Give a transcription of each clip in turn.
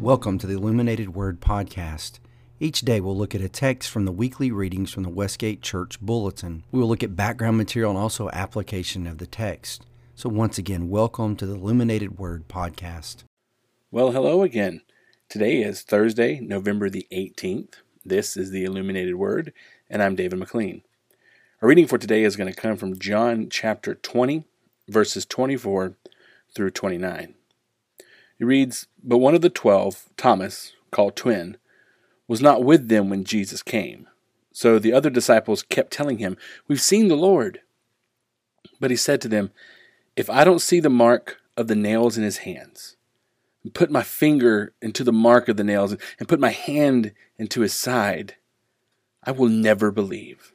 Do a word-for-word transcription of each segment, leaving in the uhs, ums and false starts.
Welcome to the Illuminated Word Podcast. Each day we'll look at a text from the weekly readings from the Westgate Church Bulletin. We will look at background material and also application of the text. So once again, welcome to the Illuminated Word Podcast. Well, hello again. Today is Thursday, November the eighteenth. This is the Illuminated Word, and I'm David McLean. Our reading for today is going to come from John chapter twenty, verses twenty-four through twenty-nine. It reads, "But one of the twelve, Thomas, called Twin, was not with them when Jesus came. So the other disciples kept telling him, 'We've seen the Lord.' But he said to them, 'If I don't see the mark of the nails in his hands, and put my finger into the mark of the nails, and put my hand into his side, I will never believe.'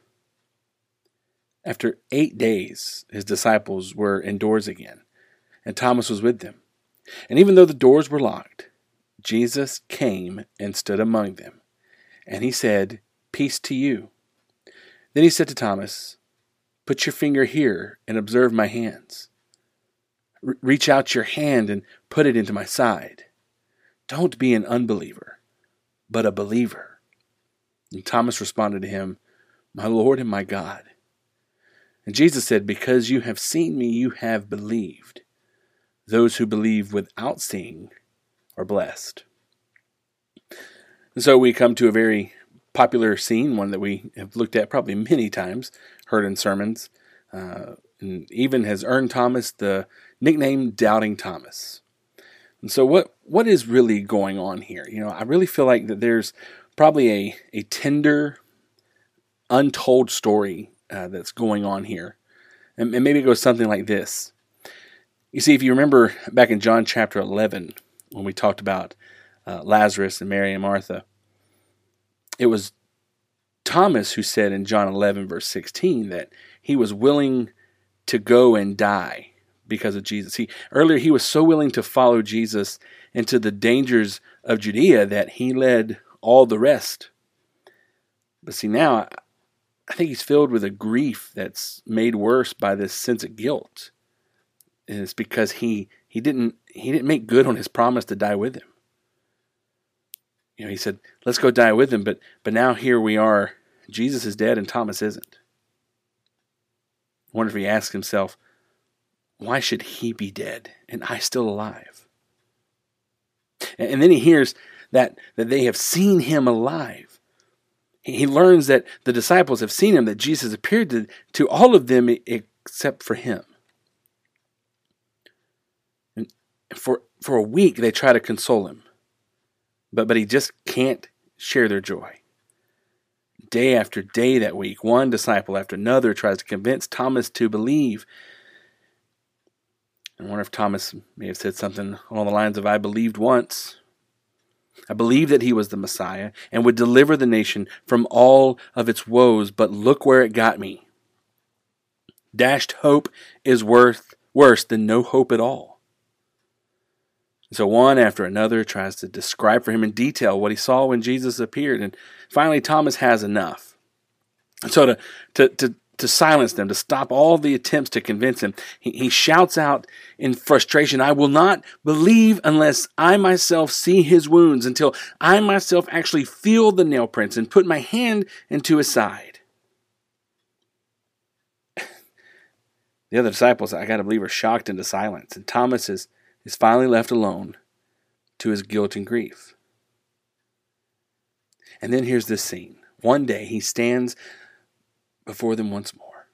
After eight days, his disciples were indoors again, and Thomas was with them. And even though the doors were locked, Jesus came and stood among them. And he said, 'Peace to you.' Then he said to Thomas, 'Put your finger here and observe my hands. R- reach out your hand and put it into my side. Don't be an unbeliever, but a believer.' And Thomas responded to him, 'My Lord and my God.' And Jesus said, 'Because you have seen me, you have believed. Those who believe without seeing are blessed.'" And so we come to a very popular scene, one that we have looked at probably many times, heard in sermons, uh, and even has earned Thomas the nickname Doubting Thomas. And so what what is really going on here? You know, I really feel like that there's probably a, a tender, untold story uh, that's going on here. And, and maybe it goes something like this. You see, if you remember back in John chapter eleven, when we talked about uh, Lazarus and Mary and Martha, it was Thomas who said in John eleven, verse sixteen, that he was willing to go and die because of Jesus. He, earlier, he was so willing to follow Jesus into the dangers of Judea that he led all the rest. But see, now, I think he's filled with a grief that's made worse by this sense of guilt. And it's because he he didn't he didn't make good on his promise to die with him. You know, he said, "Let's go die with him," but but now here we are. Jesus is dead and Thomas isn't. I wonder if he asks himself, why should he be dead and I still alive? And, and then he hears that that they have seen him alive. He, he learns that the disciples have seen him, that Jesus appeared to, to all of them except for him. For for a week, they try to console him, but but he just can't share their joy. Day after day that week, one disciple after another tries to convince Thomas to believe. I wonder if Thomas may have said something along the lines of, "I believed once. I believed that he was the Messiah and would deliver the nation from all of its woes, but look where it got me. Dashed hope is worth worse than no hope at all." So one after another tries to describe for him in detail what he saw when Jesus appeared. And finally, Thomas has enough. And so to, to, to, to silence them, to stop all the attempts to convince him, he, he shouts out in frustration, "I will not believe unless I myself see his wounds, until I myself actually feel the nail prints and put my hand into his side." The other disciples, I got to believe, are shocked into silence. And Thomas is is finally left alone to his guilt and grief. And then here's this scene. One day he stands before them once more.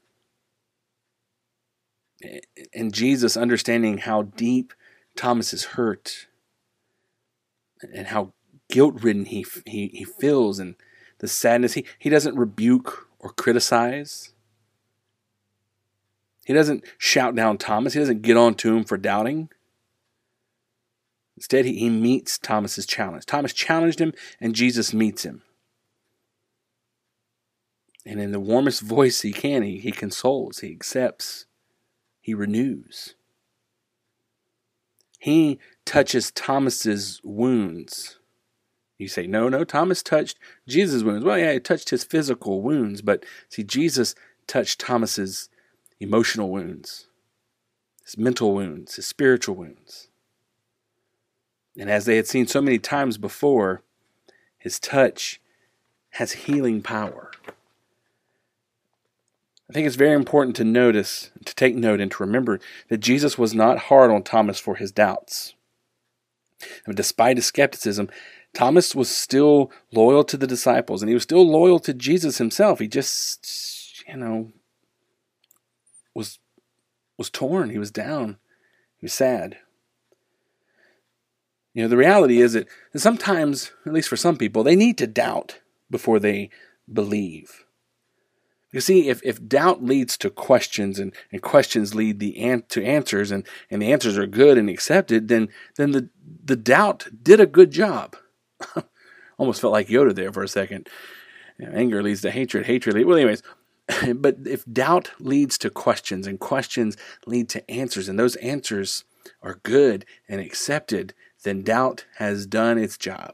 And Jesus, understanding how deep Thomas is hurt and how guilt-ridden he, he, he feels and the sadness, he, he doesn't rebuke or criticize. He doesn't shout down Thomas. He doesn't get on to him for doubting. Instead, he, he meets Thomas's challenge. Thomas challenged him, and Jesus meets him. And in the warmest voice he can, he, he consoles, he accepts, he renews. He touches Thomas's wounds. You say, no, no, Thomas touched Jesus' wounds. Well, yeah, he touched his physical wounds, but see, Jesus touched Thomas's emotional wounds, his mental wounds, his spiritual wounds. And as they had seen so many times before, his touch has healing power. I think it's very important to notice, to take note and to remember that Jesus was not hard on Thomas for his doubts. And despite his skepticism, Thomas was still loyal to the disciples, and he was still loyal to Jesus himself. He just, you know, was, was torn. He was down. He was sad. You know, the reality is that sometimes, at least for some people, they need to doubt before they believe. You see, if, if doubt leads to questions and, and questions lead the an, to answers and, and the answers are good and accepted, then then the, the doubt did a good job. Almost felt like Yoda there for a second. You know, anger leads to hatred, hatred leads... Well, anyways, but if doubt leads to questions and questions lead to answers and those answers are good and accepted, then doubt has done its job.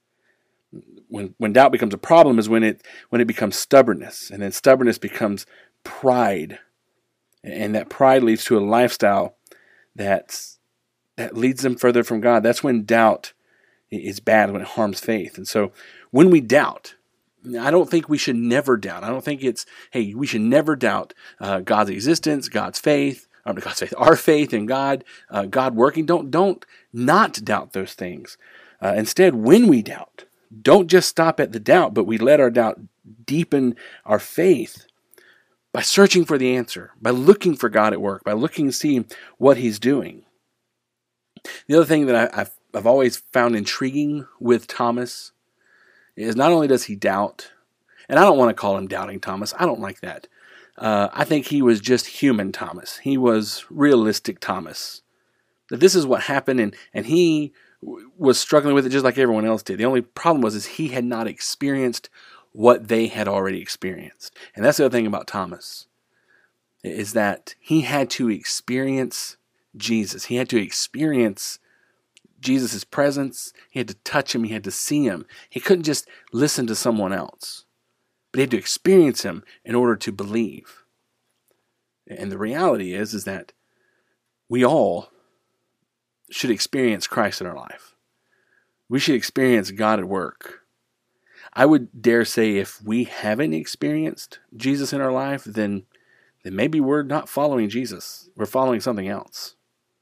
When when doubt becomes a problem is when it when it becomes stubbornness, and then stubbornness becomes pride, and that pride leads to a lifestyle that's that leads them further from God. That's when doubt is bad, when it harms faith. And so when we doubt, I don't think we should never doubt. I don't think it's, hey, we should never doubt uh, God's existence, God's faith, or God's faith, our faith in God, uh, God working. Don't don't not doubt those things. Uh, instead, when we doubt, don't just stop at the doubt, but we let our doubt deepen our faith by searching for the answer, by looking for God at work, by looking to see what He's doing. The other thing that I, I've, I've always found intriguing with Thomas is not only does he doubt, and I don't want to call him Doubting Thomas. I don't like that. Uh, I think he was just human Thomas. He was realistic Thomas. That this is what happened, and, and he w- was struggling with it just like everyone else did. The only problem was is he had not experienced what they had already experienced. And that's the other thing about Thomas, is that he had to experience Jesus. He had to experience Jesus' presence. He had to touch Him. He had to see Him. He couldn't just listen to someone else, but he had to experience Him in order to believe. And the reality is, is that we all should experience Christ in our life. We should experience God at work. I would dare say if we haven't experienced Jesus in our life, then, then maybe we're not following Jesus. We're following something else.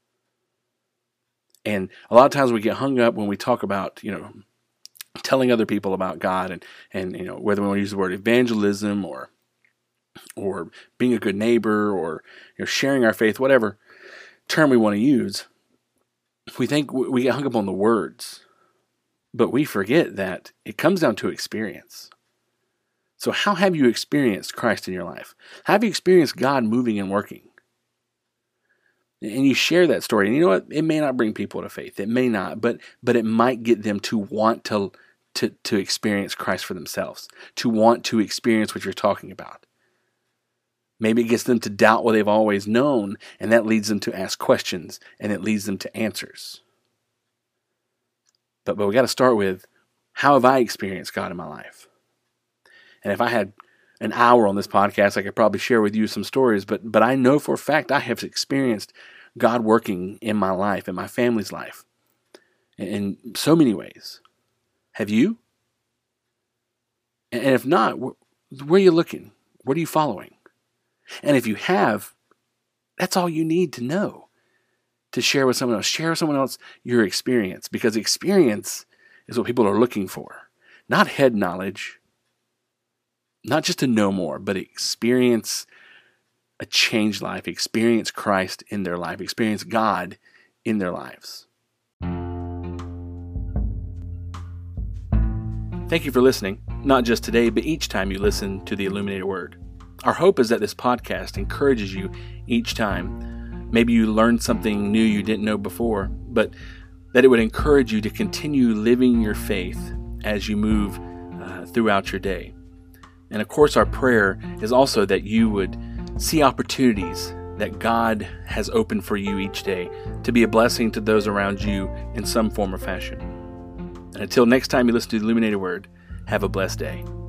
And a lot of times we get hung up when we talk about, you know, telling other people about God and, and you know, whether we want to use the word evangelism or or being a good neighbor or, you know, sharing our faith, whatever term we want to use. We think we get hung up on the words, but we forget that it comes down to experience. So how have you experienced Christ in your life? How have you experienced God moving and working? And you share that story, and you know what? It may not bring people to faith. It may not, but but it might get them to want to to to experience Christ for themselves, to want to experience what you're talking about. Maybe it gets them to doubt what they've always known, and that leads them to ask questions, and it leads them to answers. But but we got to start with, how have I experienced God in my life? And if I had an hour on this podcast, I could probably share with you some stories, but but I know for a fact I have experienced God working in my life, in my family's life, in so many ways. Have you? And if not, where, where are you looking? What are you following? And if you have, that's all you need to know to share with someone else. Share with someone else your experience, because experience is what people are looking for, not head knowledge. Not just to know more, but experience a changed life, experience Christ in their life, experience God in their lives. Thank you for listening, not just today, but each time you listen to the Illuminated Word. Our hope is that this podcast encourages you each time. Maybe you learned something new you didn't know before, but that it would encourage you to continue living your faith as you move uh, throughout your day. And of course, our prayer is also that you would see opportunities that God has opened for you each day to be a blessing to those around you in some form or fashion. And until next time you listen to the Illuminated Word, have a blessed day.